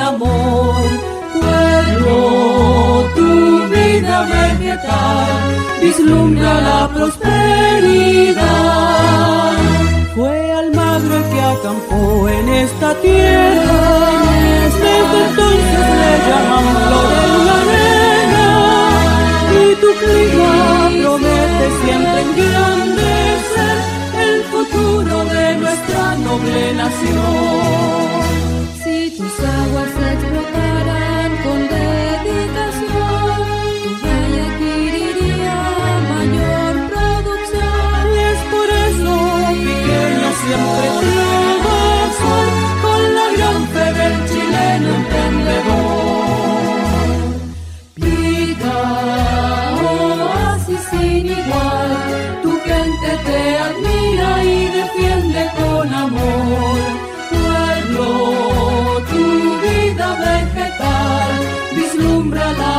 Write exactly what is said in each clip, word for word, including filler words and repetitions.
amor. Pueblo, tu vida vegetal vislumbra la prosperidad. Fue Almagro el que acampó en esta tierra, desde entonces le llaman flor en la arena, y tu clima promete siempre engrandecer el futuro de nuestra noble nación. Si tus aguas se explotaran con dedicación, tu valle adquiriría mayor producción. Y es por eso, pequeño, siempre trabajar con la gran fe del chileno emprendedor. Pica, oasis sin igual, tu gente te admira y defiende con amor. Pueblo, tu vida vegetal vislumbra la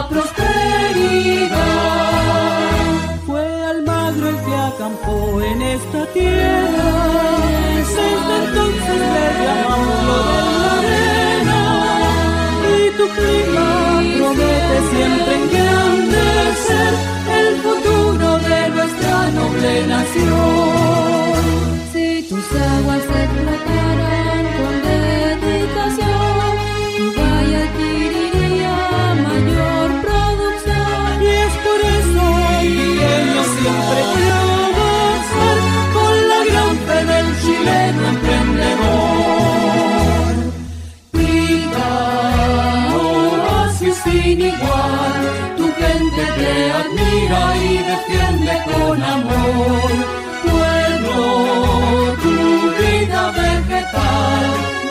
prosperidad. Fue Almagro el que acampó en esta tierra, desde entonces le llamamos flor en la arena, y tu clima promete siempre engrandecer el futuro de nuestra noble nación. Si tus aguas se explotaran con dedicación, tu valle adquiriría mayor producción. Y es por eso, pequeño, siempre trabajar con la gran fe del chileno emprendedor. Pica, oasis sin igual, tu gente te admira y defiende con amor. Pueblo, tu vida vegetal